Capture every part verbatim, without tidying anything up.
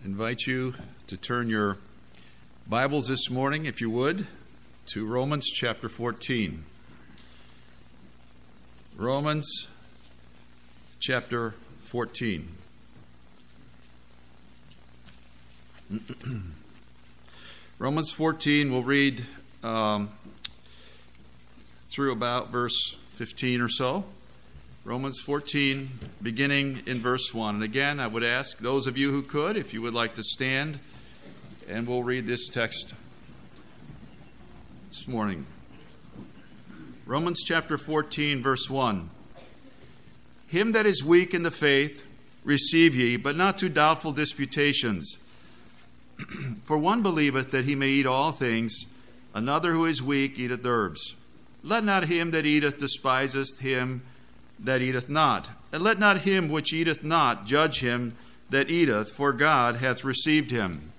invite you to turn your Bibles this morning, if you would, to Romans chapter fourteen. Romans chapter fourteen. Romans fourteen, we'll read um, through about verse fifteen or so. Romans fourteen, beginning in verse one. And again, I would ask those of you who could, if you would like to stand, and we'll read this text this morning. Romans chapter fourteen, verse one. Him that is weak in the faith receive ye, but not to doubtful disputations. For one believeth that he may eat all things, another who is weak eateth herbs. Let not him that eateth despiseth him that eateth not, and let not him which eateth not judge him that eateth, for God hath received him.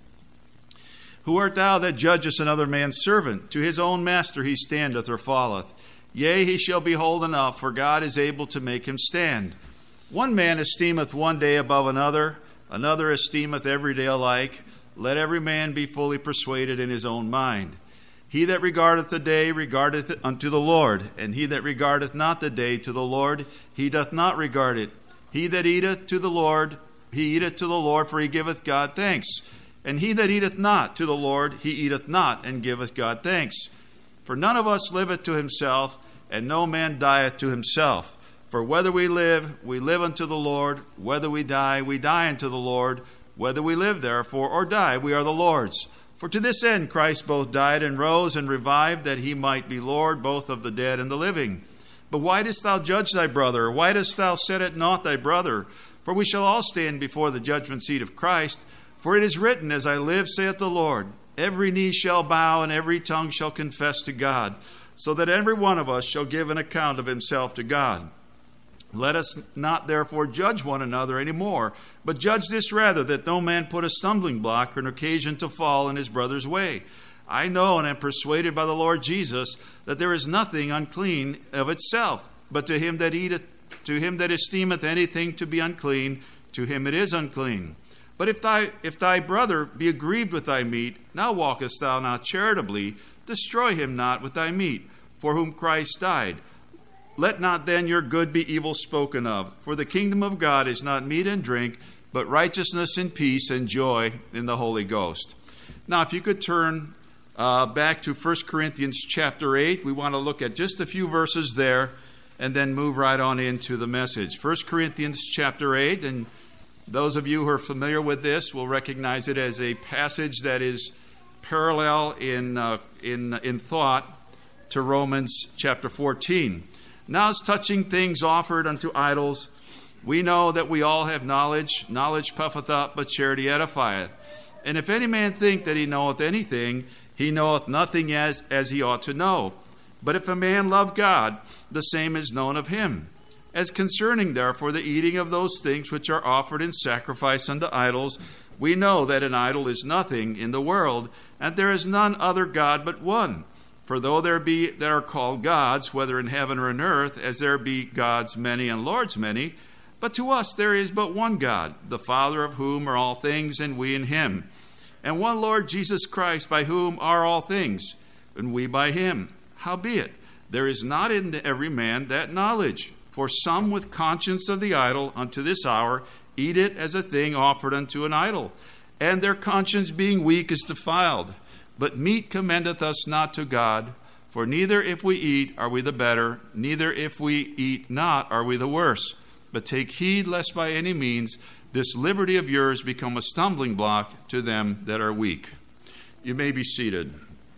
Who art thou that judgest another man's servant? To his own master he standeth or falleth. Yea, he shall be holden up, for God is able to make him stand. One man esteemeth one day above another, another esteemeth every day alike. Let every man be fully persuaded in his own mind. He that regardeth the day regardeth it unto the Lord, and he that regardeth not the day to the Lord, he doth not regard it. He that eateth to the Lord, he eateth to the Lord, for he giveth God thanks. And he that eateth not to the Lord, he eateth not, and giveth God thanks. For none of us liveth to himself, and no man dieth to himself. For whether we live, we live unto the Lord. Whether we die, we die unto the Lord. Whether we live, therefore, or die, we are the Lord's. For to this end Christ both died and rose and revived, that he might be Lord both of the dead and the living. But why dost thou judge thy brother? Why dost thou set at naught thy brother? For we shall all stand before the judgment seat of Christ. For it is written, As I live, saith the Lord, every knee shall bow and every tongue shall confess to God, so that every one of us shall give an account of himself to God. Let us not therefore judge one another any more, but judge this rather, that no man put a stumbling block or an occasion to fall in his brother's way. I know and am persuaded by the Lord Jesus that there is nothing unclean of itself, but to him that eateth, to him that esteemeth anything to be unclean, to him it is unclean. But if thy if thy brother be aggrieved with thy meat, now walkest thou not charitably, destroy him not with thy meat, for whom Christ died. Let not then your good be evil spoken of, for the kingdom of God is not meat and drink, but righteousness and peace and joy in the Holy Ghost. Now, if you could turn uh, back to First Corinthians chapter eight, we want to look at just a few verses there and then move right on into the message. First Corinthians chapter eight, and those of you who are familiar with this will recognize it as a passage that is parallel in uh, in in thought to Romans chapter fourteen. Now, as touching things offered unto idols, we know that we all have knowledge. Knowledge puffeth up, but charity edifieth. And if any man think that he knoweth anything, he knoweth nothing as, as he ought to know. But if a man love God, the same is known of him. As concerning, therefore, the eating of those things which are offered in sacrifice unto idols, we know that an idol is nothing in the world, and there is none other God but one. For though there be that are called gods, whether in heaven or in earth, as there be gods many and lords many, but to us there is but one God, the Father of whom are all things, and we in him. And one Lord Jesus Christ, by whom are all things, and we by him. Howbeit, there is not in every man that knowledge. For some with conscience of the idol unto this hour eat it as a thing offered unto an idol, and their conscience being weak is defiled. But meat commendeth us not to God, for neither if we eat are we the better, neither if we eat not are we the worse. But take heed lest by any means this liberty of yours become a stumbling block to them that are weak. You may be seated.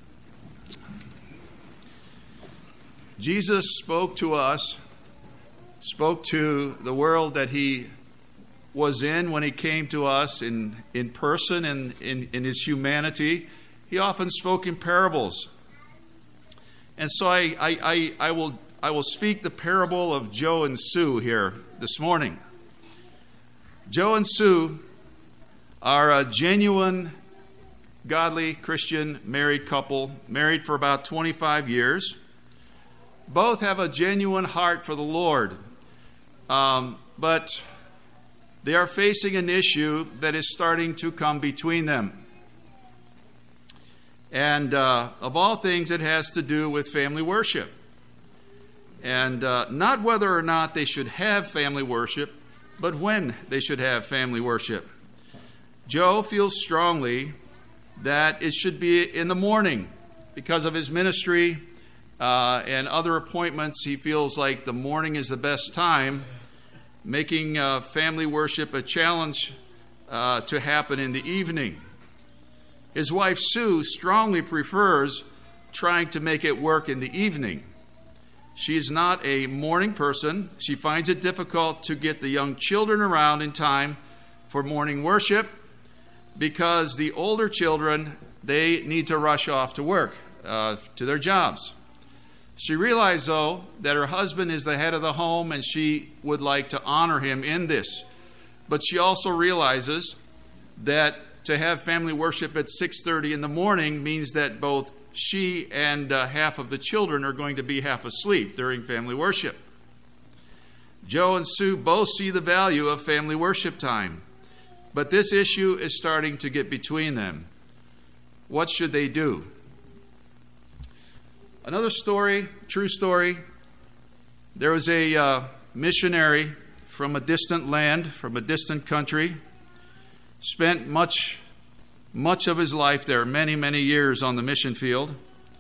Jesus spoke to us, spoke to the world that he was in when he came to us in, in person and in, in his humanity. He often spoke in parables. And so I, I, I, I will I will speak the parable of Joe and Sue here this morning. Joe and Sue are a genuine, godly, Christian married couple, married for about twenty-five years. Both have a genuine heart for the Lord. Um, but they are facing an issue that is starting to come between them. And uh, of all things, it has to do with family worship. And uh, not whether or not they should have family worship, but when they should have family worship. Joe feels strongly that it should be in the morning because of his ministry uh, and other appointments. He feels like the morning is the best time, making uh, family worship a challenge uh, to happen in the evening. His wife, Sue, strongly prefers trying to make it work in the evening. She is not a morning person. She finds it difficult to get the young children around in time for morning worship because the older children, they need to rush off to work, uh, to their jobs. She realized, though, that her husband is the head of the home and she would like to honor him in this. But she also realizes that to have family worship at six thirty in the morning means that both she and uh, half of the children are going to be half asleep during family worship. Joe and Sue both see the value of family worship time, but this issue is starting to get between them. What should they do? Another story, true story. There was a uh, missionary from a distant land, from a distant country, spent much much of his life there, many, many years on the mission field.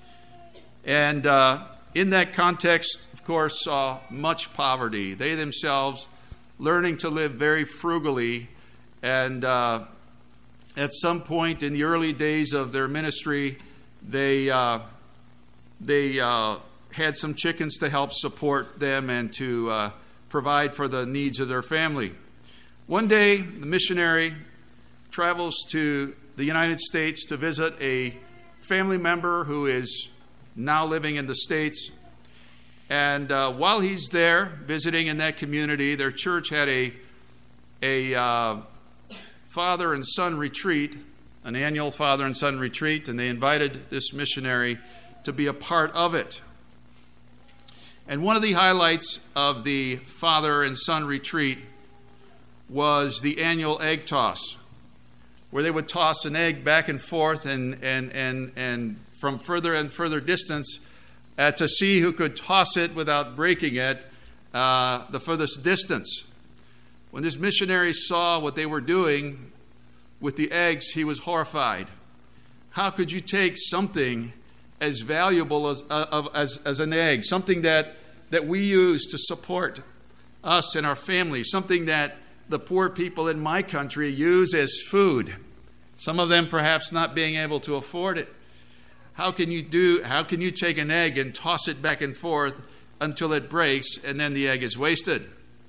And uh, in that context, of course, saw much poverty. They themselves learning to live very frugally. And uh, at some point in the early days of their ministry, they, uh, they uh, had some chickens to help support them and to uh, provide for the needs of their family. One day, the missionary travels to the United States to visit a family member who is now living in the States. And uh, while he's there visiting in that community, their church had a, a uh, father and son retreat, an annual father and son retreat, and they invited this missionary to be a part of it. And one of the highlights of the father and son retreat was the annual egg toss, where they would toss an egg back and forth and and and, and from further and further distance uh, to see who could toss it without breaking it uh, the furthest distance. When this missionary saw what they were doing with the eggs, he was horrified. How could you take something as valuable as uh, as, as an egg, something that, that we use to support us and our family, something that the poor people in my country use as food, some of them perhaps not being able to afford it. How can you do? How can you take an egg and toss it back and forth until it breaks and then the egg is wasted?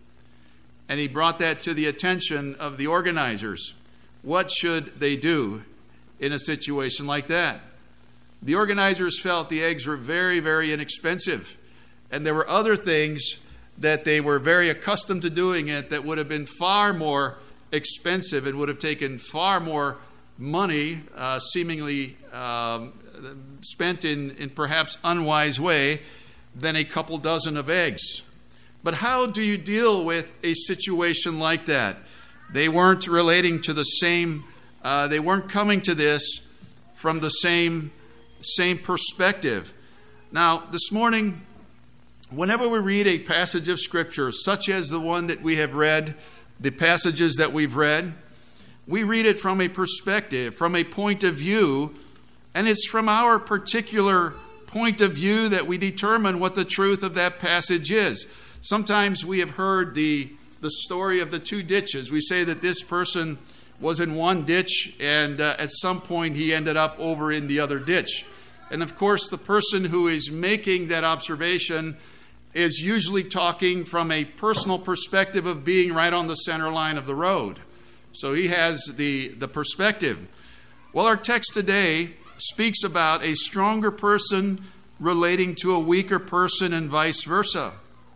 And he brought that to the attention of the organizers. What should they do in a situation like that? The organizers felt the eggs were very, very inexpensive, and there were other things that they were very accustomed to doing it that would have been far more expensive and would have taken far more money, uh, seemingly um, spent in, in perhaps unwise way, than a couple dozen of eggs. But how do you deal with a situation like that? They weren't relating to the same, uh, they weren't coming to this from the same, same perspective. Now, this morning, whenever we read a passage of Scripture, such as the one that we have read, the passages that we've read, we read it from a perspective, from a point of view, and it's from our particular point of view that we determine what the truth of that passage is. Sometimes we have heard the, the story of the two ditches. We say that this person was in one ditch, and uh, at some point he ended up over in the other ditch. And of course, the person who is making that observation is usually talking from a personal perspective of being right on the center line of the road. So he has the, the perspective. Well, our text today speaks about a stronger person relating to a weaker person and vice versa.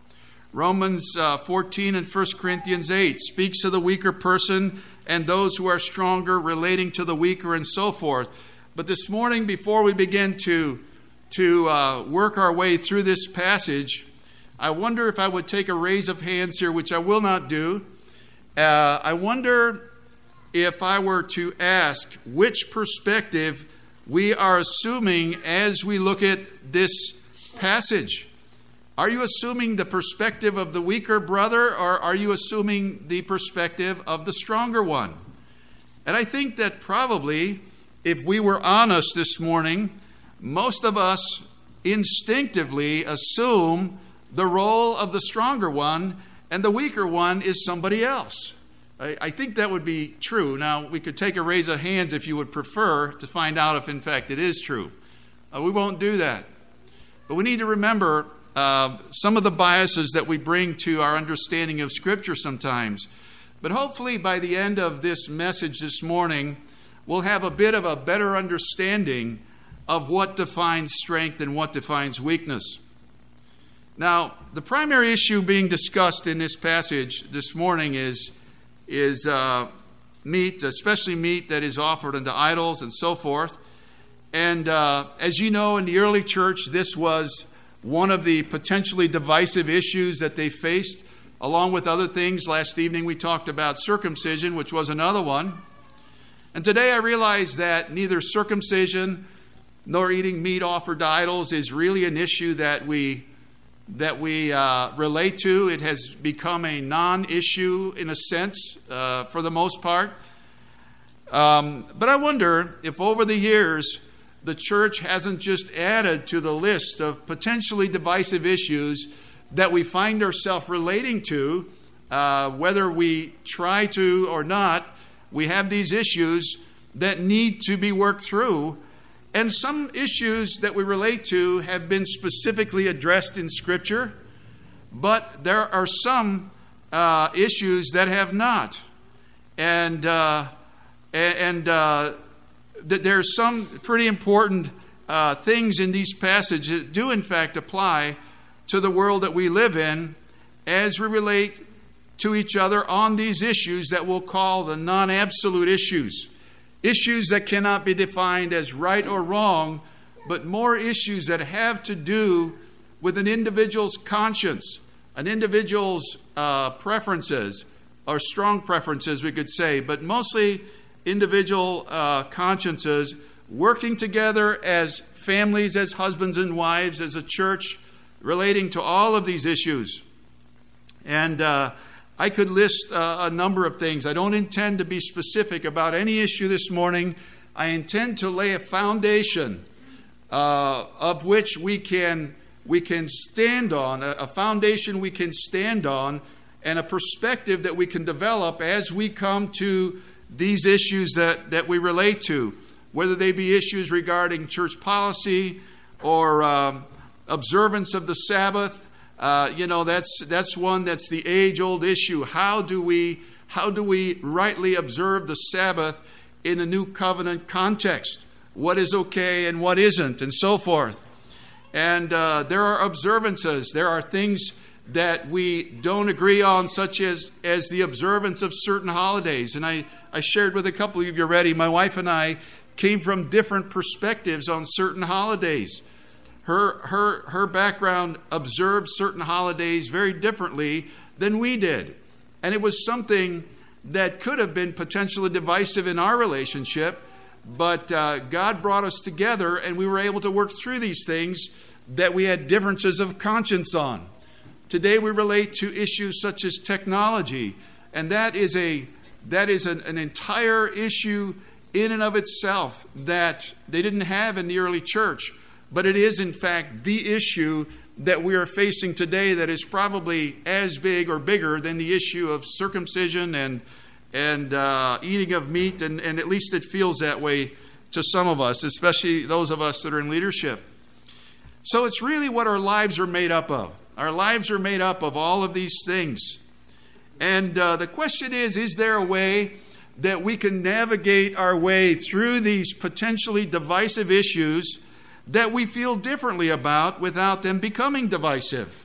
Romans uh, fourteen and First Corinthians eight speaks of the weaker person and those who are stronger relating to the weaker and so forth. But this morning, before we begin to, to uh, work our way through this passage, I wonder if I would take a raise of hands here, which I will not do, Uh, I wonder if I were to ask which perspective we are assuming as we look at this passage. Are you assuming the perspective of the weaker brother, or are you assuming the perspective of the stronger one? And I think that probably, if we were honest this morning, most of us instinctively assume the role of the stronger one, and the weaker one is somebody else. I, I think that would be true. Now, we could take a raise of hands if you would prefer to find out if, in fact, it is true. Uh, we won't do that. But we need to remember uh, some of the biases that we bring to our understanding of Scripture sometimes. But hopefully, by the end of this message this morning, we'll have a bit of a better understanding of what defines strength and what defines weakness. Now, the primary issue being discussed in this passage this morning is, is uh, meat, especially meat that is offered unto idols and so forth. And uh, as you know, in the early church, this was one of the potentially divisive issues that they faced, along with other things. Last evening we talked about circumcision, which was another one. And today I realize that neither circumcision nor eating meat offered to idols is really an issue that we that we uh, relate to. It has become a non-issue in a sense, uh, for the most part. Um, but I wonder if over the years, the church hasn't just added to the list of potentially divisive issues that we find ourselves relating to, uh, whether we try to or not. We have these issues that need to be worked through. And some issues that we relate to have been specifically addressed in Scripture, but there are some uh, issues that have not. And uh, and uh, th- there are some pretty important uh, things in these passages that do in fact apply to the world that we live in as we relate to each other on these issues that we'll call the non-absolute issues. Issues that cannot be defined as right or wrong, but more issues that have to do with an individual's conscience, an individual's uh, preferences, or strong preferences, we could say, but mostly individual uh, consciences working together as families, as husbands and wives, as a church, relating to all of these issues. And uh, I could list uh, a number of things. I don't intend to be specific about any issue this morning. I intend to lay a foundation uh, of which we can we can stand on, a, a foundation we can stand on, and a perspective that we can develop as we come to these issues that, that we relate to, whether they be issues regarding church policy or uh, observance of the Sabbath. Uh, you know, that's that's one that's the age-old issue. How do we how do we rightly observe the Sabbath in a new covenant context? What is okay and what isn't, and so forth. And uh, there are observances. There are things that we don't agree on, such as, as the observance of certain holidays. And I, I shared with a couple of you already, my wife and I came from different perspectives on certain holidays. Her her her background observed certain holidays very differently than we did. And it was something that could have been potentially divisive in our relationship, but uh, God brought us together and we were able to work through these things that we had differences of conscience on. Today we relate to issues such as technology, and that is a that is an, an entire issue in and of itself that they didn't have in the early church. But it is, in fact, the issue that we are facing today that is probably as big or bigger than the issue of circumcision and and uh, eating of meat, and, and at least it feels that way to some of us, especially those of us that are in leadership. So it's really what our lives are made up of. Our lives are made up of all of these things. And uh, the question is, is there a way that we can navigate our way through these potentially divisive issues that we feel differently about without them becoming divisive?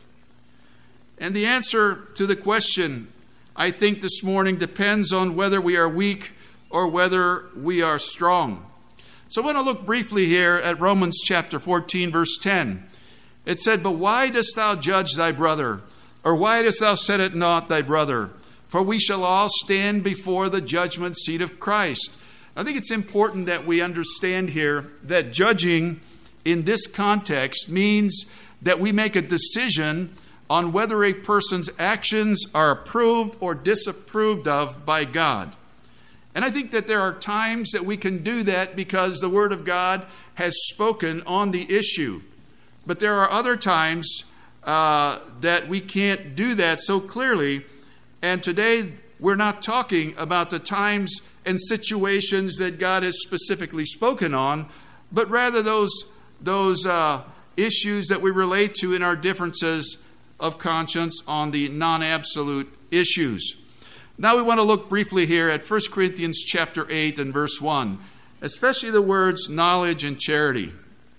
And the answer to the question, I think this morning, depends on whether we are weak or whether we are strong. So I want to look briefly here at Romans chapter fourteen, verse ten. It said, "But why dost thou judge thy brother? Or why dost thou set at naught thy brother? for we shall all stand before the judgment seat of Christ. I think it's important that we understand here that judging in this context means that we make a decision on whether a person's actions are approved or disapproved of by God. And I think that there are times that we can do that because the Word of God has spoken on the issue. But there are other times uh, that we can't do that so clearly. And today we're not talking about the times and situations that God has specifically spoken on, but rather those, those uh, issues that we relate to in our differences of conscience on the non-absolute issues. Now we want to look briefly here at First Corinthians chapter eight and verse one, especially the words knowledge and charity.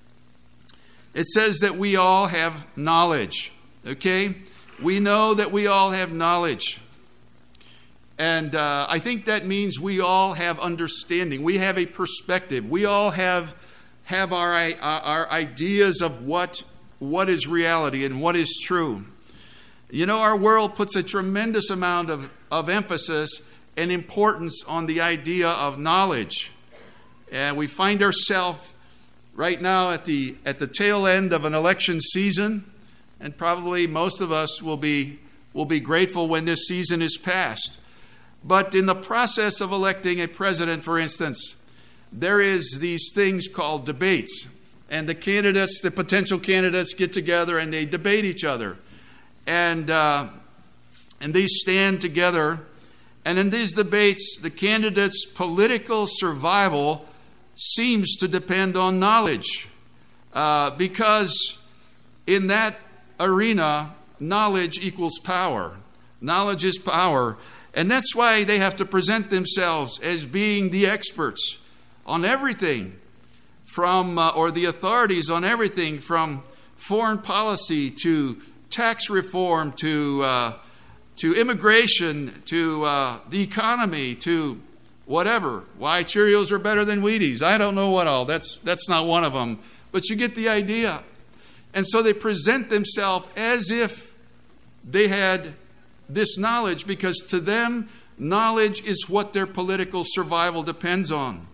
It says that we all have knowledge, okay? We know that we all have knowledge. And uh, I think that means we all have understanding. We have a perspective. We all have have our, our ideas of what, what is reality and what is true. You know, our world puts a tremendous amount of, of emphasis and importance on the idea of knowledge. And we find ourselves right now at the at the tail end of an election season, and probably most of us will be will be grateful when this season is past. But in the process of electing a president, for instance, there is these things called debates. And the candidates, the potential candidates get together and they debate each other. And, uh, and they stand together. And in these debates, the candidate's political survival seems to depend on knowledge. Uh, because in that arena, knowledge equals power. Knowledge is power. And that's why they have to present themselves as being the experts on everything from, uh, or the authorities on everything from foreign policy to tax reform to, uh, to immigration to uh, the economy to whatever. Why Cheerios are better than Wheaties. I don't know what all. That's, that's not one of them. But you get the idea. And so they present themselves as if they had this knowledge, because to them, knowledge is what their political survival depends on.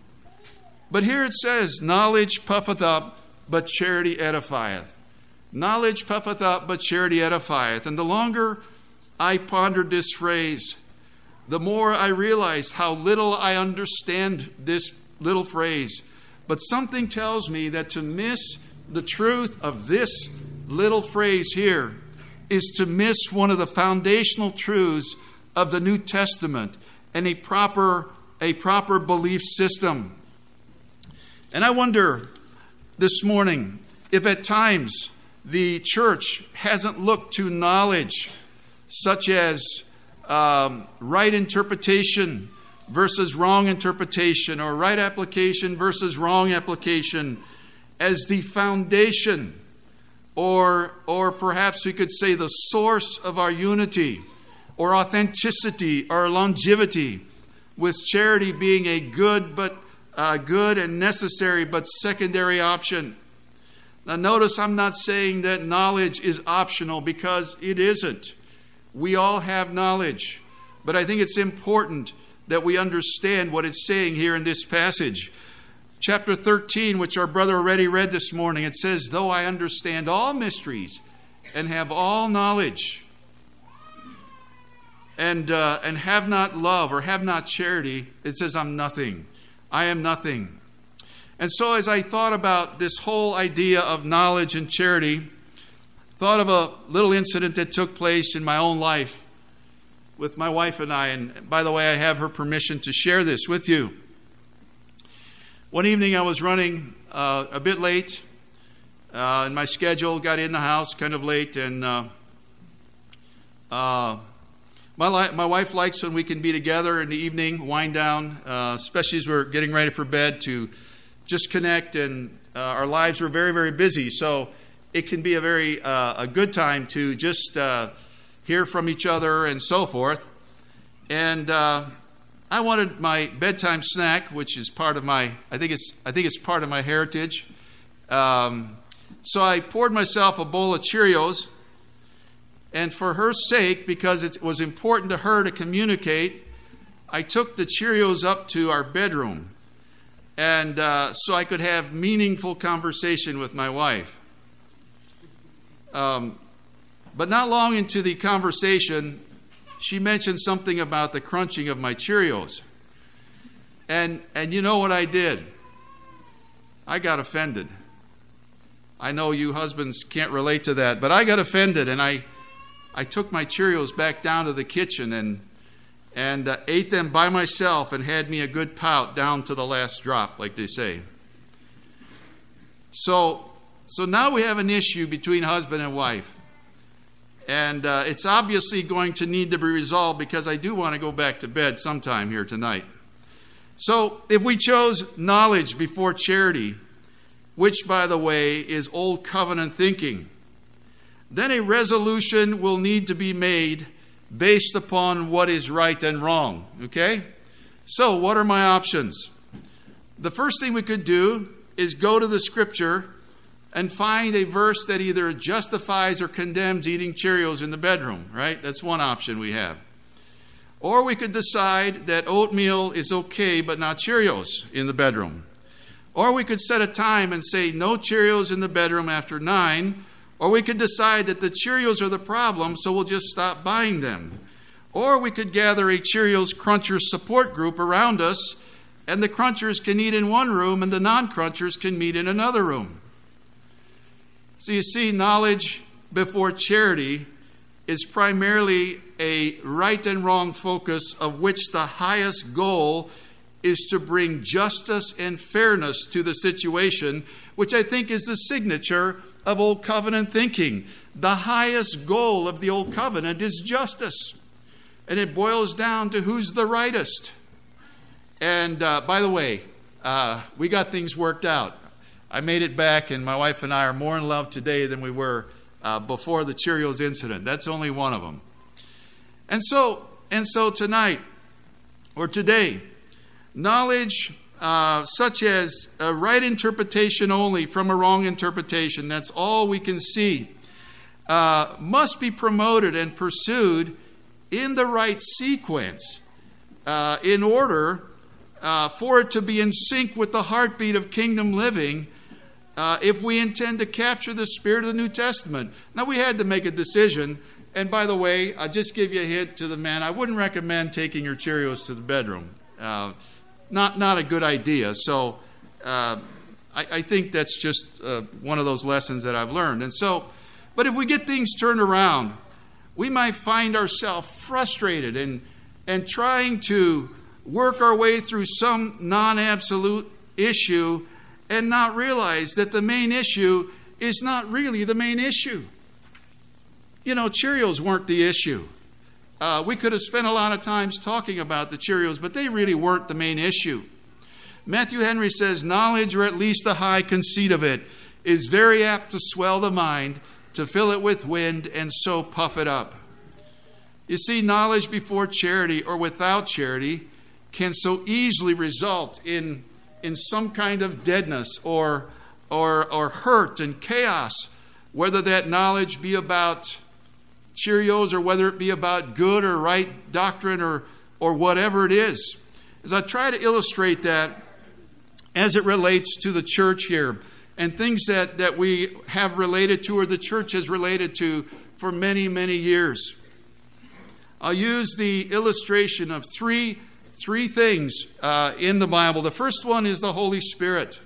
But here it says, knowledge puffeth up, but charity edifieth. Knowledge puffeth up, but charity edifieth. And the longer I pondered this phrase, the more I realized how little I understand this little phrase. But something tells me that to miss the truth of this little phrase here is to miss one of the foundational truths of the New Testament and a proper, a proper belief system. And I wonder this morning if at times the church hasn't looked to knowledge such as um, right interpretation versus wrong interpretation, or right application versus wrong application, as the foundation, or or perhaps we could say the source of our unity, or authenticity, or longevity, with charity being a good but uh, good and necessary but secondary option. Now notice I'm not saying that knowledge is optional, because it isn't. We all have knowledge, but I think it's important that we understand what it's saying here in this passage. Chapter thirteen, which our brother already read this morning, it says, though I understand all mysteries and have all knowledge, and uh, and have not love or have not charity, it says I'm nothing. I am nothing. And so as I thought about this whole idea of knowledge and charity, thought of a little incident that took place in my own life with my wife and I. And by the way, I have her permission to share this with you. One evening I was running uh, a bit late uh, in my schedule, got in the house kind of late, and uh, uh, my, li- my wife likes when we can be together in the evening, wind down, uh, especially as we're getting ready for bed, to just connect, and uh, our lives are very, very busy, so it can be a very uh, a good time to just uh, hear from each other and so forth. And uh, I wanted my bedtime snack, which is part of my, I think it's, I think it's part of my heritage. Um, so I poured myself a bowl of Cheerios, And for her sake, because it was important to her to communicate, I took the Cheerios up to our bedroom, and uh, so I could have meaningful conversation with my wife. Um, but not long into the conversation, she mentioned something about the crunching of my Cheerios. And and you know what I did? I got offended. I know you husbands can't relate to that, but I got offended, and I I took my Cheerios back down to the kitchen and and uh, ate them by myself and had me a good pout down to the last drop, like they say. So so now we have an issue between husband and wife. And uh, it's obviously going to need to be resolved because I do want to go back to bed sometime here tonight. So if we chose knowledge before charity, which, by the way, is old covenant thinking, then a resolution will need to be made based upon what is right and wrong. Okay? So what are my options? The first thing we could do is go to the Scripture and find a verse that either justifies or condemns eating Cheerios in the bedroom, right? That's one option we have. Or we could decide that oatmeal is okay, but not Cheerios in the bedroom. Or we could set a time and say no Cheerios in the bedroom after nine. Or we could decide that the Cheerios are the problem, so we'll just stop buying them. Or we could gather a Cheerios Crunchers support group around us, and the Crunchers can eat in one room and the non-Crunchers can meet in another room. So you see, knowledge before charity is primarily a right and wrong focus of which the highest goal is to bring justice and fairness to the situation, which I think is the signature of Old Covenant thinking. The highest goal of the Old Covenant is justice. And it boils down to who's the rightest. And uh, by the way, uh, we got things worked out. I made it back, and my wife and I are more in love today than we were uh, before the Cheerios incident. That's only one of them. And so, and so tonight, or today, knowledge uh, such as a right interpretation only from a wrong interpretation, that's all we can see, uh, must be promoted and pursued in the right sequence uh, in order uh, for it to be in sync with the heartbeat of kingdom living. Uh, if we intend to capture the spirit of the New Testament. Now, we had to make a decision. And by the way, I'll just give you a hint to the men. I wouldn't recommend taking your Cheerios to the bedroom. Uh, not not a good idea. So uh, I, I think that's just uh, one of those lessons that I've learned. And so, but if we get things turned around, we might find ourselves frustrated and, and trying to work our way through some non-absolute issue and not realize that the main issue is not really the main issue. You know, Cheerios weren't the issue. Uh, we could have spent a lot of times talking about the Cheerios, but they really weren't the main issue. Matthew Henry says, knowledge, or at least a high conceit of it, is very apt to swell the mind, to fill it with wind, and so puff it up. You see, knowledge before charity or without charity can so easily result in in some kind of deadness or, or, or hurt and chaos, whether that knowledge be about Cheerios or whether it be about good or right doctrine or, or whatever it is. As I try to illustrate that as it relates to the church here and things that, that we have related to or the church has related to for many, many years. I'll use the illustration of three Three things uh, in the Bible. The first one is the Holy Spirit.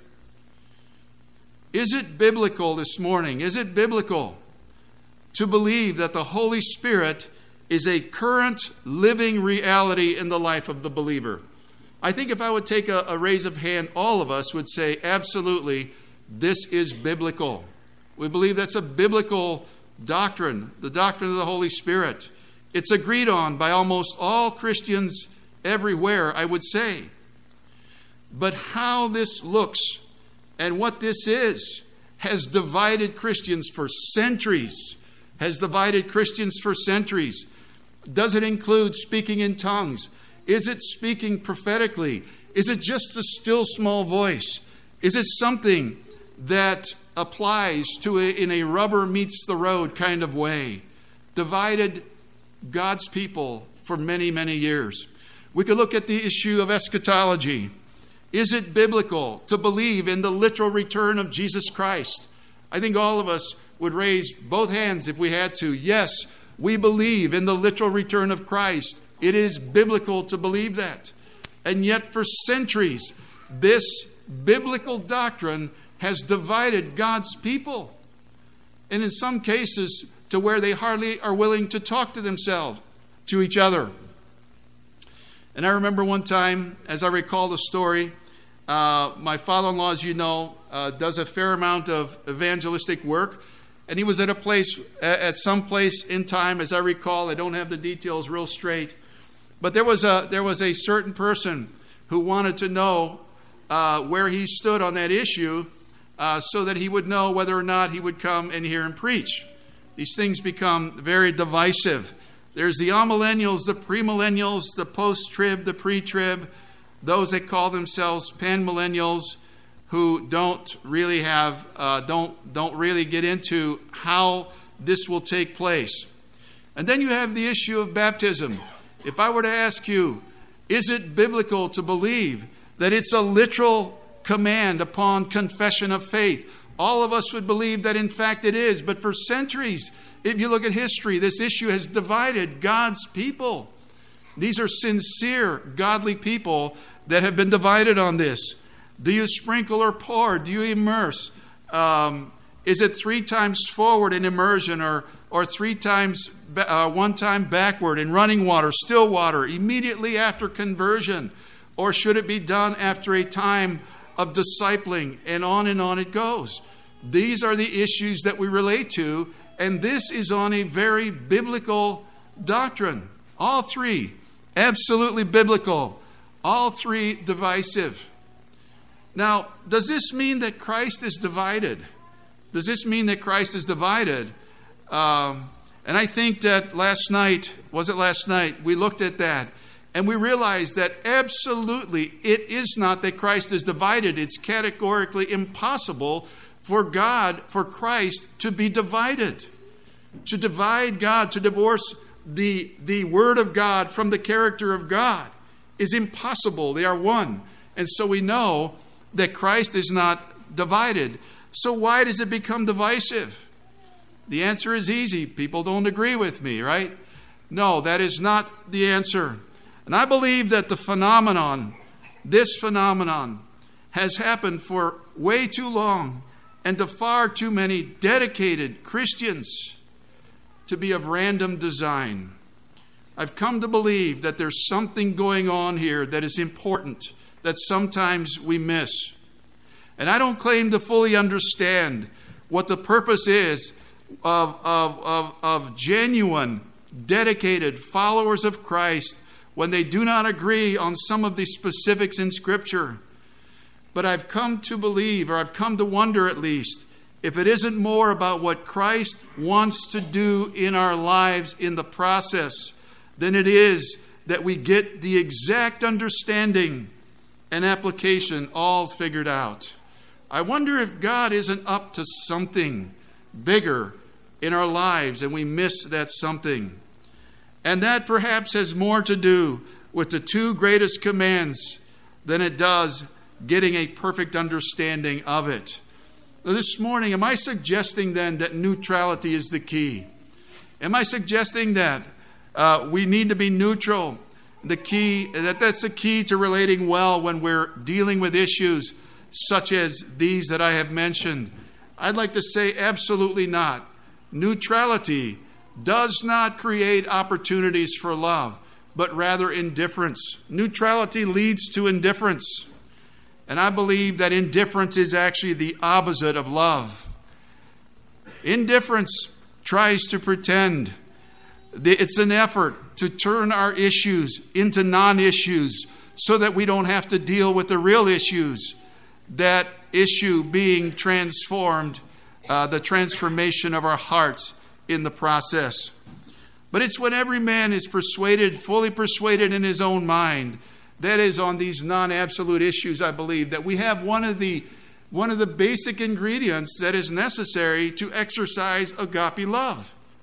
Is it biblical this morning? Is it biblical to believe that the Holy Spirit is a current living reality in the life of the believer? I think if I would take a, a raise of hand, all of us would say, absolutely, this is biblical. We believe that's a biblical doctrine, the doctrine of the Holy Spirit. It's agreed on by almost all Christians everywhere, I would say. But how this looks and what this is has divided Christians for centuries. Has divided Christians for centuries. Does it include speaking in tongues? Is it speaking prophetically? Is it just a still small voice? Is it something that applies to a, in a rubber meets the road kind of way? divided God's people for many, many years. We could look at the issue of eschatology. Is it biblical to believe in the literal return of Jesus Christ? I think all of us would raise both hands if we had to. Yes, we believe in the literal return of Christ. It is biblical to believe that. And yet for centuries, this biblical doctrine has divided God's people. And in some cases, to where they hardly are willing to talk to themselves, to each other. And I remember one time, as I recall the story, uh, my father-in-law, as you know, uh, does a fair amount of evangelistic work. And he was at a place, at some place in time, as I recall, I don't have the details real straight. But there was a there was a certain person who wanted to know uh, where he stood on that issue uh, so that he would know whether or not he would come and hear him preach. These things become very divisive. There's the amillennials, the premillennials, the post-trib, the pre-trib, those that call themselves panmillennials, who don't really have, uh, don't don't really get into how this will take place. And then you have the issue of baptism. If I were to ask you, is it biblical to believe that it's a literal command upon confession of faith? All of us would believe that in fact it is. But for centuries, if you look at history, this issue has divided God's people. These are sincere, godly people that have been divided on this. Do you sprinkle or pour? Do you immerse? Um, is it three times forward in immersion or, or three times, uh, one time backward in running water, still water, immediately after conversion? Or should it be done after a time of discipling? And on and on it goes. These are the issues that we relate to, and this is on a very biblical doctrine. All three, absolutely biblical. All three divisive. Now, does this mean that Christ is divided? Does this mean that Christ is divided? Um, and I think that last night, was it last night, we looked at that. And we realized that absolutely it is not that Christ is divided. It's categorically impossible for God, for Christ, to be divided. To divide God, to divorce the, the Word of God from the character of God is impossible. They are one. And so we know that Christ is not divided. So why does it become divisive? The answer is easy. People don't agree with me, right? No, that is not the answer. And I believe that the phenomenon, this phenomenon, has happened for way too long and to far too many dedicated Christians to be of random design. I've come to believe that there's something going on here that is important that sometimes we miss. And I don't claim to fully understand what the purpose is of, of, of, of genuine, dedicated followers of Christ when they do not agree on some of the specifics in Scripture. But I've come to believe, or I've come to wonder at least, if it isn't more about what Christ wants to do in our lives in the process than it is that we get the exact understanding and application all figured out. I wonder if God isn't up to something bigger in our lives and we miss that something. And that perhaps has more to do with the two greatest commands than it does getting a perfect understanding of it. Now, this morning, am I suggesting then that neutrality is the key? Am I suggesting that uh, we need to be neutral? The key, that that's the key to relating well when we're dealing with issues such as these that I have mentioned? I'd like to say absolutely not. Neutrality does not create opportunities for love, but rather indifference. Neutrality leads to indifference. And I believe that indifference is actually the opposite of love. Indifference tries to pretend. It's an effort to turn our issues into non-issues so that we don't have to deal with the real issues. That issue being transformed, uh, the transformation of our hearts in the process. But it's when every man is persuaded, fully persuaded in his own mind, that is on these non-absolute issues, I believe, that we have one of the one of the basic ingredients that is necessary to exercise agape love.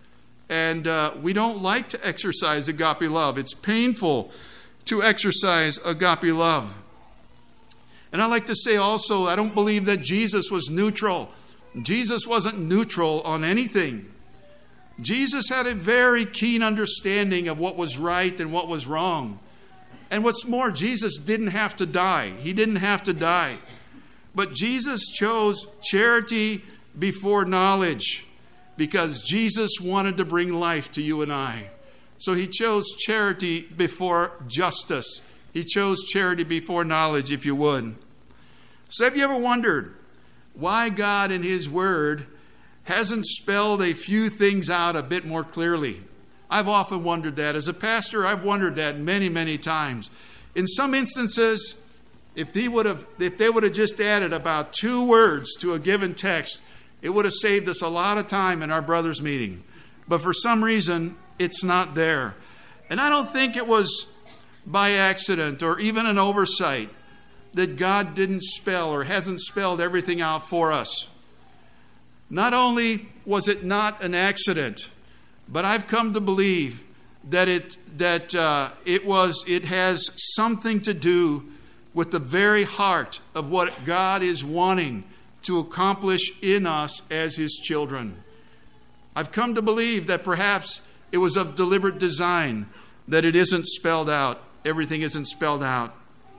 And uh, we don't like to exercise agape love. It's painful to exercise agape love. And I like to say also, I don't believe that Jesus was neutral. Jesus wasn't neutral on anything. Jesus had a very keen understanding of what was right and what was wrong. And what's more, Jesus didn't have to die. He didn't have to die. But Jesus chose charity before knowledge because Jesus wanted to bring life to you and I. So he chose charity before justice. He chose charity before knowledge, if you would. So have you ever wondered why God in His Word hasn't spelled a few things out a bit more clearly? I've often wondered that. As a pastor, I've wondered that many, many times. In some instances, if they would have, if they would have just added about two words to a given text, it would have saved us a lot of time in our brothers' meeting. But for some reason, it's not there. And I don't think it was by accident or even an oversight that God didn't spell or hasn't spelled everything out for us. Not only was it not an accident, but I've come to believe that it that uh, it was it has something to do with the very heart of what God is wanting to accomplish in us as His children. I've come to believe that perhaps it was of deliberate design that it isn't spelled out. Everything isn't spelled out.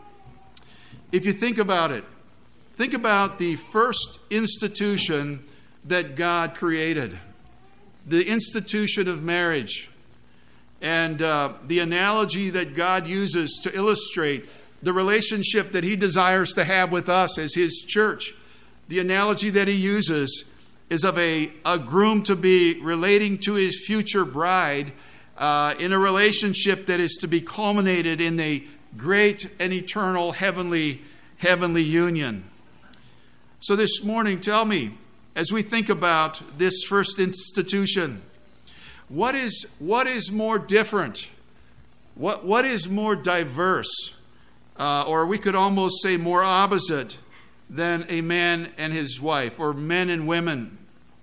If you think about it, think about the first institution that God created, the institution of marriage, and uh, the analogy that God uses to illustrate the relationship that He desires to have with us as His church. The analogy that He uses is of a, a groom-to-be relating to his future bride uh, in a relationship that is to be culminated in a great and eternal heavenly, heavenly union. So this morning, tell me, as we think about this first institution, what is what is more different? What what is more diverse, uh, or we could almost say more opposite than a man and his wife, or men and women?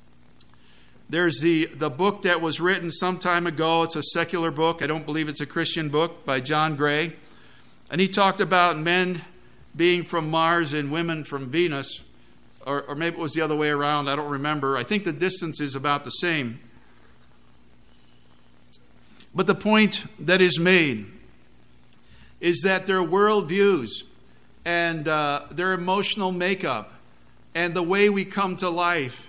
There's the, the book that was written some time ago. It's a secular book. I don't believe it's a Christian book, by John Gray. And he talked about men being from Mars and women from Venus. Or, or maybe it was the other way around. I don't remember. I think the distance is about the same. But the point that is made is that their worldviews and uh, their emotional makeup and the way we come to life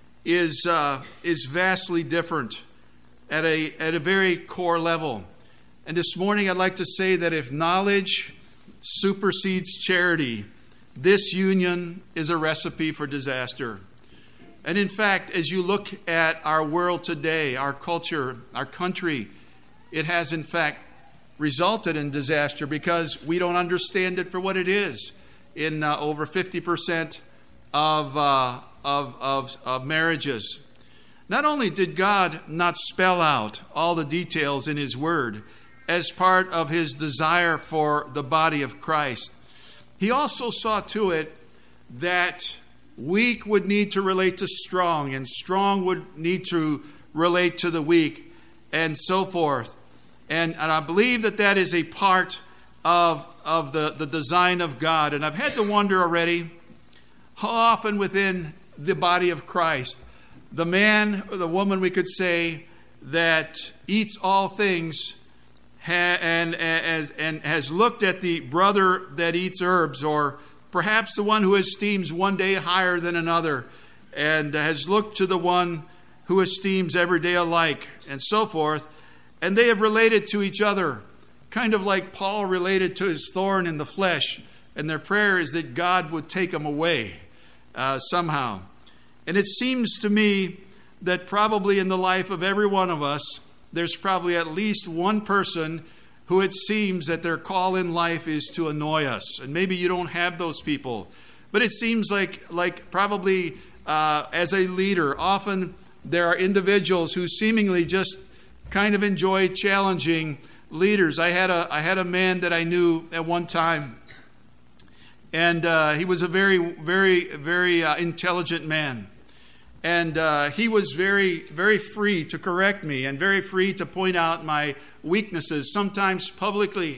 is uh, is vastly different at a at a very core level. And this morning I'd like to say that if knowledge supersedes charity, this union is a recipe for disaster. And in fact, as you look at our world today, our culture, our country, it has in fact resulted in disaster because we don't understand it for what it is. In uh, over fifty percent of, uh, of, of, of marriages. Not only did God not spell out all the details in His Word as part of His desire for the body of Christ, He also saw to it that weak would need to relate to strong, and strong would need to relate to the weak, and so forth. And, and I believe that that is a part of, of the, the design of God. And I've had to wonder already how often within the body of Christ, the man or the woman, we could say, that eats all things ha- and, and, and has looked at the brother that eats herbs, or perhaps the one who esteems one day higher than another, and has looked to the one who esteems every day alike, and so forth. And they have related to each other, kind of like Paul related to his thorn in the flesh. And their prayer is that God would take them away uh, somehow. And it seems to me that probably in the life of every one of us, there's probably at least one person who it seems that their call in life is to annoy us. And maybe you don't have those people. But it seems like, like probably uh, as a leader, often there are individuals who seemingly just kind of enjoy challenging leaders. I had a I had a man that I knew at one time, and uh, he was a very, very, very uh, intelligent man. And uh, he was very, very free to correct me and very free to point out my weaknesses, sometimes publicly.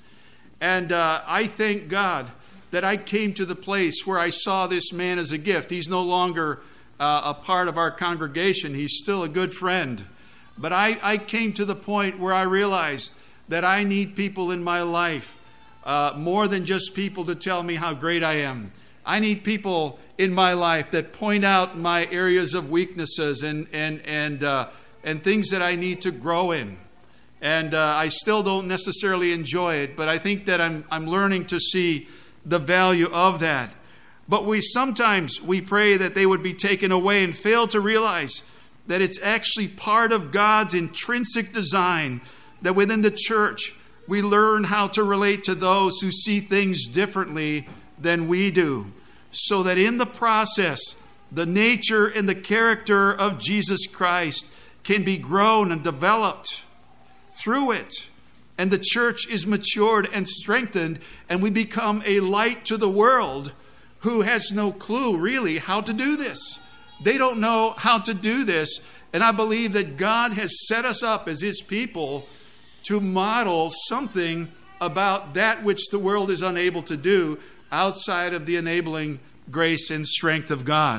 And uh, I thank God that I came to the place where I saw this man as a gift. He's no longer uh, a part of our congregation. He's still a good friend. But I, I came to the point where I realized that I need people in my life, uh, more than just people to tell me how great I am. I need people in my life that point out my areas of weaknesses and and and uh, and things that I need to grow in. And uh, I still don't necessarily enjoy it, but I think that I'm I'm learning to see the value of that. But we sometimes we pray that they would be taken away and fail to realize that it's actually part of God's intrinsic design that within the church we learn how to relate to those who see things differently than we do, so that in the process, the nature and the character of Jesus Christ can be grown and developed through it. And the church is matured and strengthened, and we become a light to the world who has no clue really how to do this. They don't know how to do this. And I believe that God has set us up as His people to model something about that which the world is unable to do outside of the enabling grace and strength of God.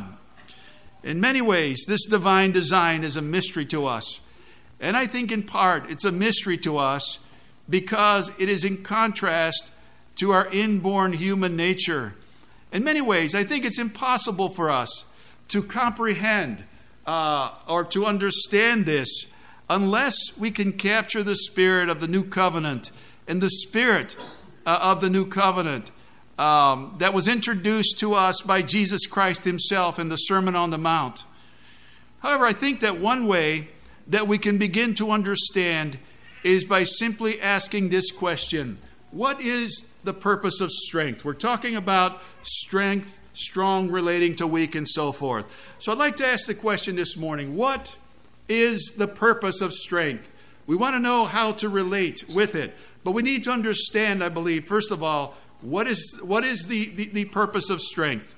In many ways, this divine design is a mystery to us. And I think in part it's a mystery to us because it is in contrast to our inborn human nature. In many ways, I think it's impossible for us to comprehend uh, or to understand this unless we can capture the spirit of the new covenant and the spirit uh, of the new covenant um, that was introduced to us by Jesus Christ Himself in the Sermon on the Mount. However, I think that one way that we can begin to understand is by simply asking this question: what is the purpose of strength? We're talking about strength, strong relating to weak, and so forth. So I'd like to ask the question this morning: what is the purpose of strength? We want to know how to relate with it, but we need to understand, I believe, first of all, what is what is the, the, the purpose of strength?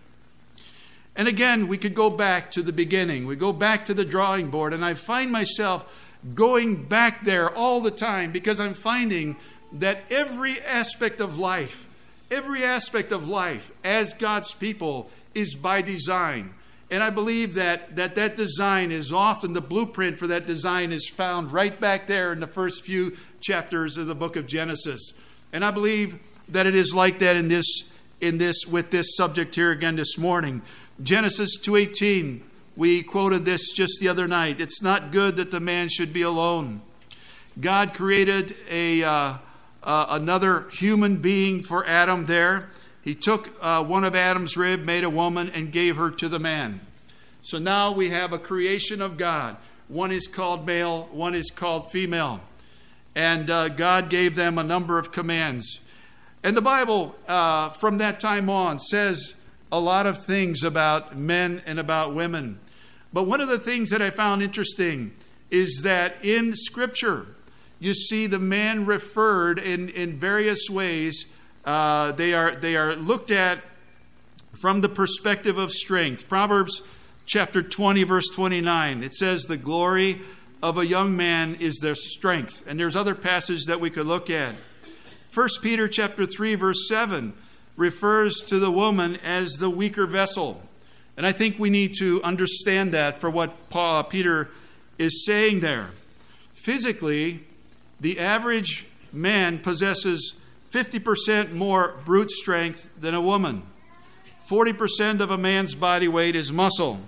And again, we could go back to the beginning. We go back to the drawing board, and I find myself going back there all the time because I'm finding that every aspect of life, every aspect of life as God's people is by design. And I believe that, that that design is often, the blueprint for that design is found right back there in the first few chapters of the book of Genesis. And I believe that it is like that in this, in this, with this subject here again this morning. Genesis two eighteen, we quoted this just the other night. It's not good that the man should be alone. God created a uh, uh, another human being for Adam there. He took uh, one of Adam's rib, made a woman, and gave her to the man. So now we have a creation of God. One is called male, one is called female. And uh, God gave them a number of commands. And the Bible, uh, from that time on, says a lot of things about men and about women. But one of the things that I found interesting is that in Scripture, you see the man referred in, in various ways. Uh, they are they are looked at from the perspective of strength. Proverbs chapter twenty, verse twenty-nine. It says, the glory of a young man is their strength. And there's other passages that we could look at. First Peter chapter three, verse seven refers to the woman as the weaker vessel. And I think we need to understand that for what Paul, Peter is saying there. Physically, the average man possesses fifty percent more brute strength than a woman. forty percent of a man's body weight is muscle.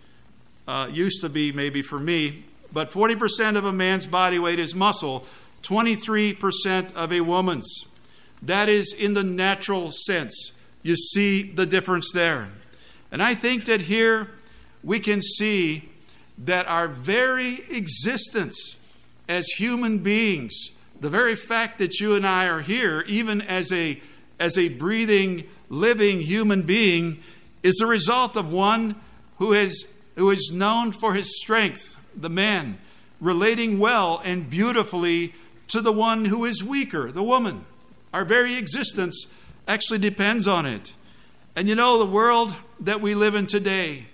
Uh, used to be maybe for me, but forty percent of a man's body weight is muscle, twenty-three percent of a woman's. That is in the natural sense. You see the difference there. And I think that here we can see that our very existence as human beings, the very fact that you and I are here, even as a, as a breathing, living human being, is the result of one who is, who is known for his strength, the man, relating well and beautifully to the one who is weaker, the woman. Our very existence actually depends on it. And you know, the world that we live in today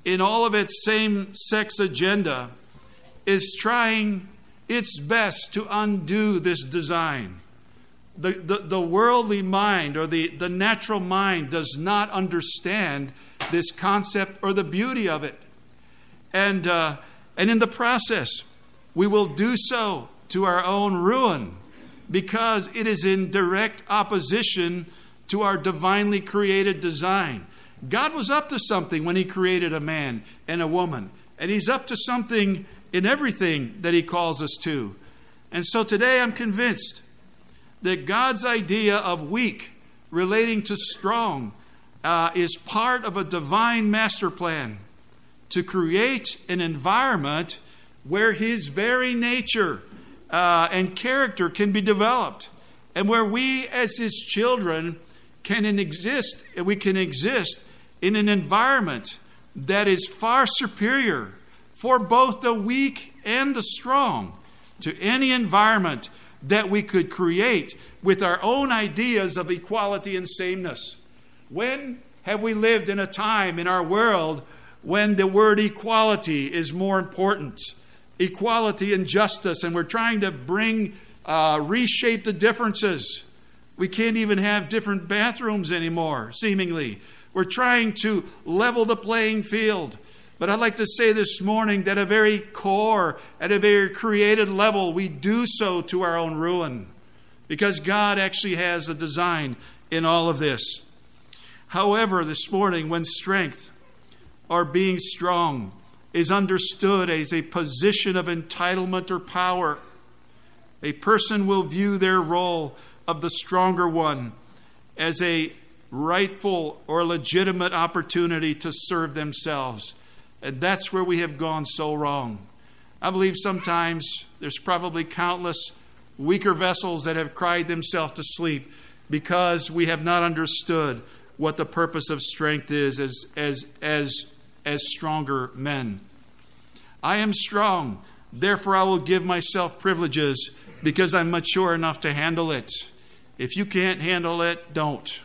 in all of its same-sex agenda, is trying its best to undo this design. The, the, the worldly mind or the, the natural mind does not understand this concept or the beauty of it. And, uh, and in the process, we will do so to our own ruin because it is in direct opposition to our divinely created design. God was up to something when He created a man and a woman. And He's up to something in everything that He calls us to. And so today I'm convinced that God's idea of weak relating to strong uh, is part of a divine master plan to create an environment where His very nature uh, and character can be developed, and where we as His children can exist, we can exist in an environment that is far superior for both the weak and the strong to any environment that we could create with our own ideas of equality and sameness. When have we lived in a time in our world when the word equality is more important? Equality and justice, and we're trying to bring, uh, reshape the differences. We can't even have different bathrooms anymore, seemingly. We're trying to level the playing field. But I'd like to say this morning that at a very core, at a very created level, we do so to our own ruin, because God actually has a design in all of this. However, this morning, when strength or being strong is understood as a position of entitlement or power, a person will view their role of the stronger one as a rightful or legitimate opportunity to serve themselves. And that's where we have gone so wrong. I believe sometimes there's probably countless weaker vessels that have cried themselves to sleep because we have not understood what the purpose of strength is as, as, as, as stronger men. I am strong, therefore I will give myself privileges because I'm mature enough to handle it. If you can't handle it, don't.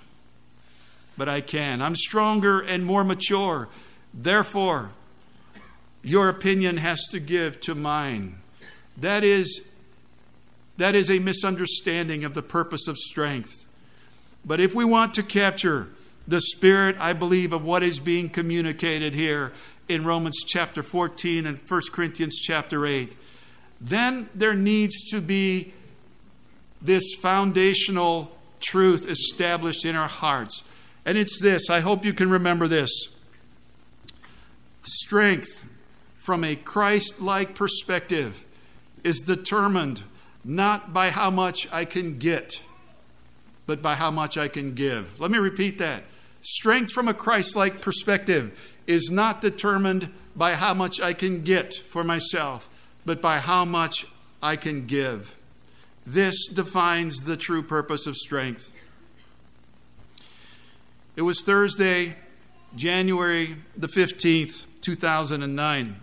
But I can. I'm stronger and more mature. Therefore, your opinion has to give to mine. That is, that is a misunderstanding of the purpose of strength. But if we want to capture the spirit, I believe, of what is being communicated here in Romans chapter fourteen and First Corinthians chapter eight, then there needs to be this foundational truth established in our hearts. And it's this. I hope you can remember this. Strength from a Christ-like perspective is determined not by how much I can get, but by how much I can give. Let me repeat that. Strength from a Christ-like perspective is not determined by how much I can get for myself, but by how much I can give. This defines the true purpose of strength. It was Thursday, January the fifteenth, two thousand nine.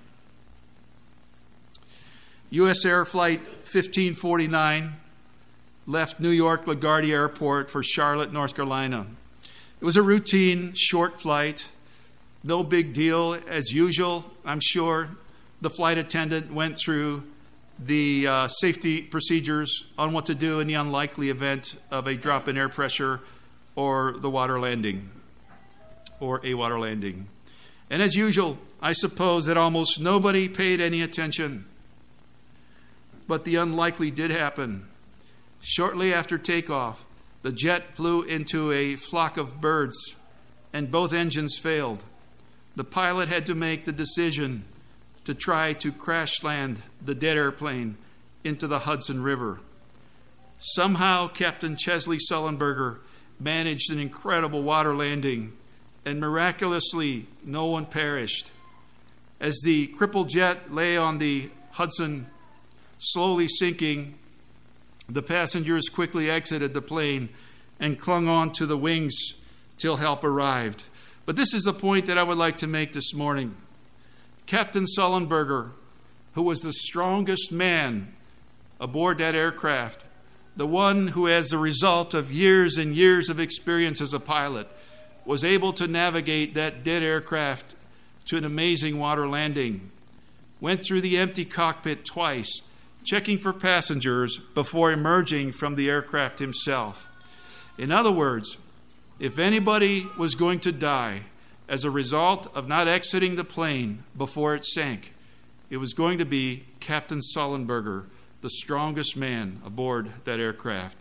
U S Air Flight fifteen forty-nine left New York LaGuardia Airport for Charlotte, North Carolina. It was a routine short flight, no big deal. As usual, I'm sure the flight attendant went through the uh, safety procedures on what to do in the unlikely event of a drop in air pressure or the water landing, or a water landing. And as usual, I suppose that almost nobody paid any attention. But the unlikely did happen. Shortly after takeoff, the jet flew into a flock of birds, and both engines failed. The pilot had to make the decision to try to crash land the dead airplane into the Hudson River. Somehow, Captain Chesley Sullenberger managed an incredible water landing, and miraculously, no one perished. As the crippled jet lay on the Hudson, slowly sinking, the passengers quickly exited the plane and clung on to the wings till help arrived. But this is the point that I would like to make this morning. Captain Sullenberger, who was the strongest man aboard that aircraft, the one who, as a result of years and years of experience as a pilot, was able to navigate that dead aircraft to an amazing water landing, went through the empty cockpit twice, checking for passengers before emerging from the aircraft himself. In other words, if anybody was going to die as a result of not exiting the plane before it sank, it was going to be Captain Sullenberger, the strongest man aboard that aircraft.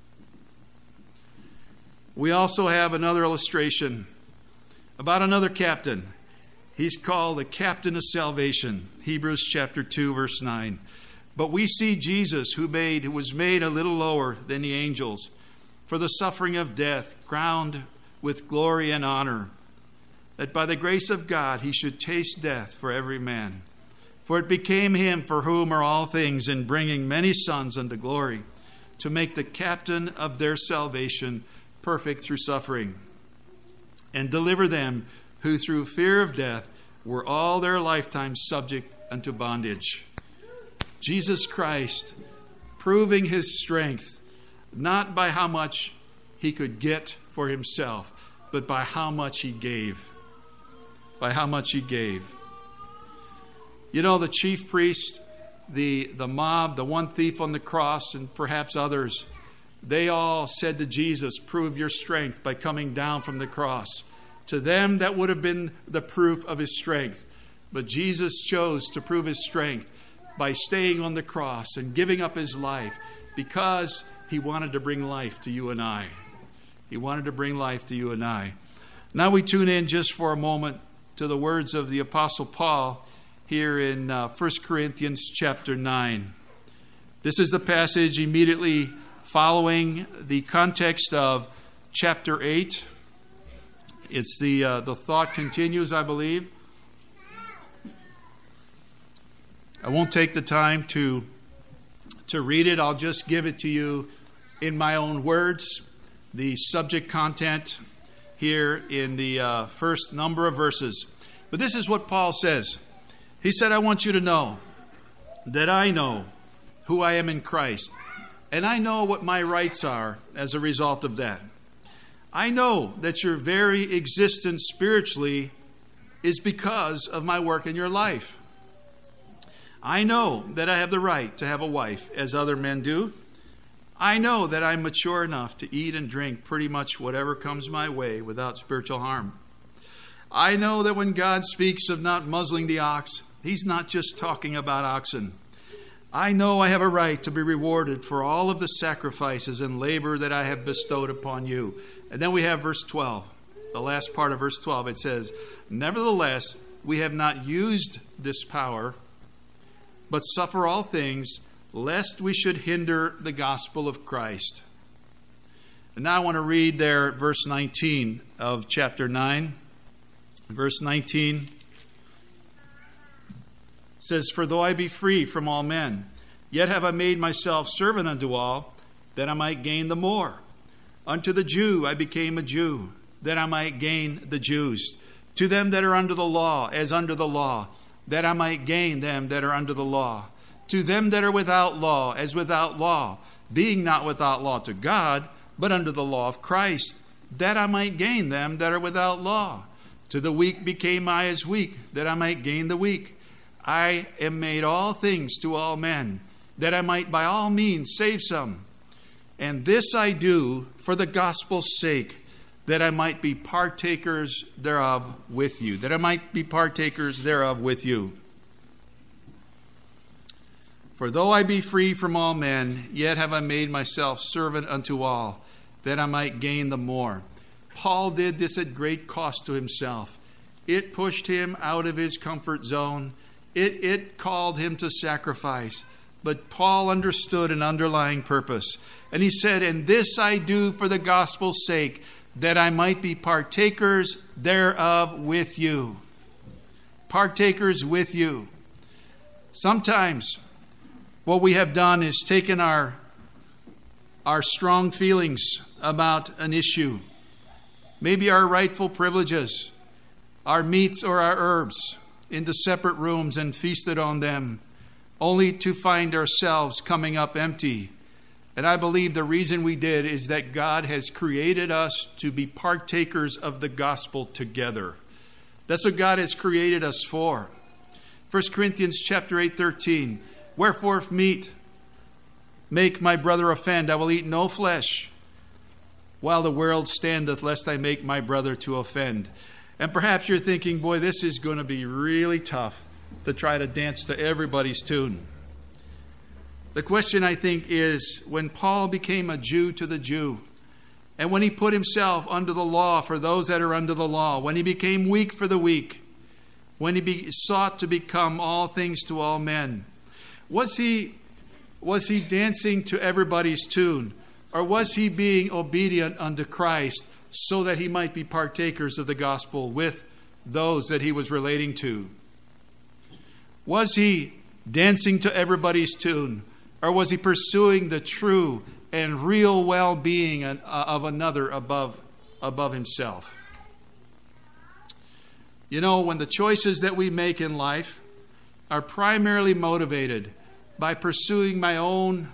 We also have another illustration about another captain. He's called the captain of salvation, Hebrews chapter two, verse nine. But we see Jesus, who made, who was made a little lower than the angels, for the suffering of death, crowned with glory and honor, that by the grace of God he should taste death for every man. For it became him for whom are all things, in bringing many sons unto glory, to make the captain of their salvation perfect through suffering, and deliver them who through fear of death were all their lifetime subject unto bondage. Jesus Christ proving his strength, not by how much he could get for himself, but by how much he gave. By how much he gave. You know, the chief priest, the, the mob, the one thief on the cross, and perhaps others, they all said to Jesus, prove your strength by coming down from the cross. To them, that would have been the proof of his strength. But Jesus chose to prove his strength by staying on the cross and giving up his life, because he wanted to bring life to you and I. He wanted to bring life to you and I. Now we tune in just for a moment to the words of the Apostle Paul here in uh, First Corinthians chapter nine. This is the passage immediately following the context of chapter eight. It's the uh, the thought continues, I believe. I won't take the time to to read it. I'll just give it to you in my own words. The subject content here in the uh, first number of verses. But this is what Paul says. He said, I want you to know that I know who I am in Christ, and I know what my rights are as a result of that. I know that your very existence spiritually is because of my work in your life. I know that I have the right to have a wife, as other men do. I know that I'm mature enough to eat and drink pretty much whatever comes my way without spiritual harm. I know that when God speaks of not muzzling the ox, he's not just talking about oxen. I know I have a right to be rewarded for all of the sacrifices and labor that I have bestowed upon you. And then we have verse twelve, the last part of verse twelve. It says, nevertheless, we have not used this power, but suffer all things, lest we should hinder the gospel of Christ. And now I want to read there verse nineteen of chapter nine. Verse nineteen says, for though I be free from all men, yet have I made myself servant unto all, that I might gain the more. Unto the Jew I became a Jew, that I might gain the Jews. To them that are under the law, as under the law, that I might gain them that are under the law. To them that are without law, as without law, being not without law to God, but under the law of Christ, that I might gain them that are without law. To the weak became I as weak, that I might gain the weak. I am made all things to all men, that I might by all means save some. And this I do for the gospel's sake, that I might be partakers thereof with you. That I might be partakers thereof with you. For though I be free from all men, yet have I made myself servant unto all, that I might gain the more. Paul did this at great cost to himself. It pushed him out of his comfort zone. It, it called him to sacrifice. But Paul understood an underlying purpose. And he said, and this I do for the gospel's sake, that I might be partakers thereof with you. Partakers with you. Sometimes what we have done is taken our, our strong feelings about an issue, maybe our rightful privileges, our meats or our herbs, into separate rooms and feasted on them, only to find ourselves coming up empty. And I believe the reason we did is that God has created us to be partakers of the gospel together. That's what God has created us for. First Corinthians chapter eight, thirteen. Wherefore if meat make my brother offend, I will eat no flesh, while the world standeth, lest I make my brother to offend. And perhaps you're thinking, boy, this is going to be really tough to try to dance to everybody's tune. The question, I think, is when Paul became a Jew to the Jew, and when he put himself under the law for those that are under the law, when he became weak for the weak, when he be, sought to become all things to all men, was he, was he dancing to everybody's tune? Or was he being obedient unto Christ so that he might be partakers of the gospel with those that he was relating to? Was he dancing to everybody's tune? Or was he pursuing the true and real well-being of another above, above himself? You know, when the choices that we make in life are primarily motivated by pursuing my own,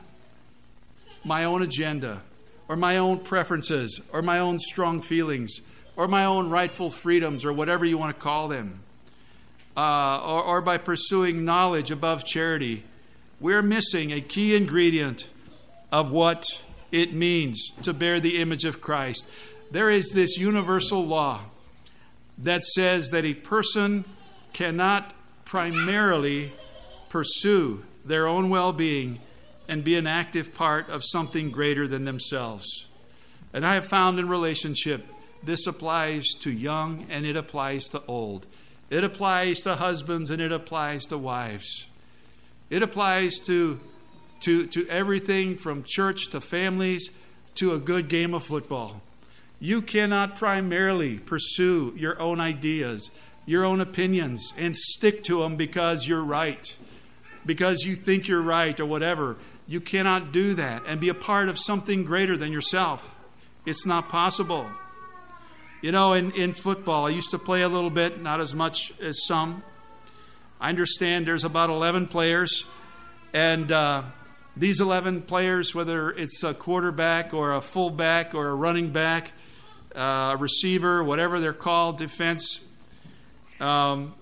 my own agenda, or my own preferences, or my own strong feelings, or my own rightful freedoms, or whatever you want to call them, uh, or, or by pursuing knowledge above charity, we're missing a key ingredient of what it means to bear the image of Christ. There is this universal law that says that a person cannot primarily pursue their own well-being and be an active part of something greater than themselves. And I have found in relationship, this applies to young and it applies to old. It applies to husbands and it applies to wives. It applies to, to, to everything from church to families to a good game of football. You cannot primarily pursue your own ideas, your own opinions, and stick to them because you're right, because you think you're right or whatever. You cannot do that and be a part of something greater than yourself. It's not possible. You know, in, in football, I used to play a little bit, not as much as some. I understand there's about eleven players, and uh, these eleven players, whether it's a quarterback or a fullback or a running back, uh, a receiver, whatever they're called, defense, um,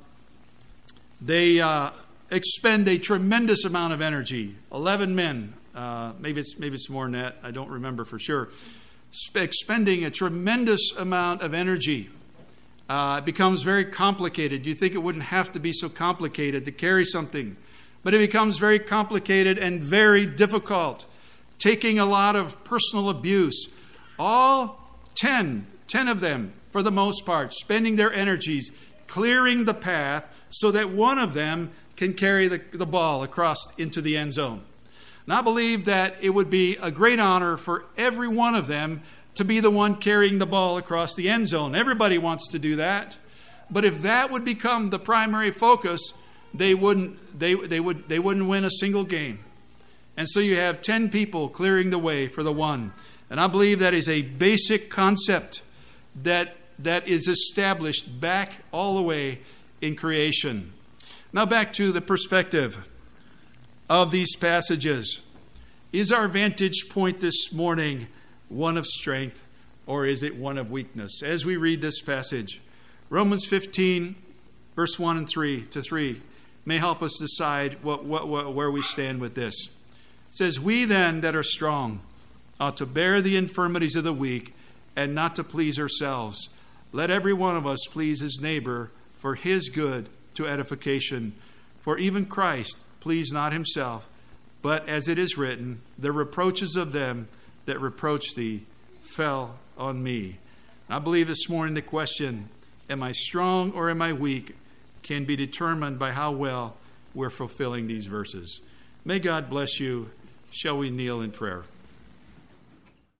they uh, expend a tremendous amount of energy. Eleven men, uh, maybe it's maybe it's more than that. I don't remember for sure. Expending a tremendous amount of energy. Uh, it becomes very complicated. You think it wouldn't have to be so complicated to carry something, but it becomes very complicated and very difficult. Taking a lot of personal abuse. All ten, ten of them, for the most part, spending their energies clearing the path so that one of them can carry the, the ball across into the end zone. And I believe that it would be a great honor for every one of them to be the one carrying the ball across the end zone. Everybody wants to do that. But if that would become the primary focus, they wouldn't, they, they would, they wouldn't win a single game. And so you have ten people clearing the way for the one. And I believe that is a basic concept that, that is established back all the way in creation. Now back to the perspective of these passages. Is our vantage point this morning one of strength, or is it one of weakness? As we read this passage, Romans fifteen, verse one and three to three, may help us decide what, what, what, where we stand with this. It says, "We then that are strong ought to bear the infirmities of the weak, and not to please ourselves. Let every one of us please his neighbor for his good, to edification. For even Christ pleased not himself, but as it is written, the reproaches of them that reproach thee fell on me." I believe this morning the question, am I strong or am I weak, can be determined by how well we're fulfilling these verses. May God bless you. Shall we kneel in prayer?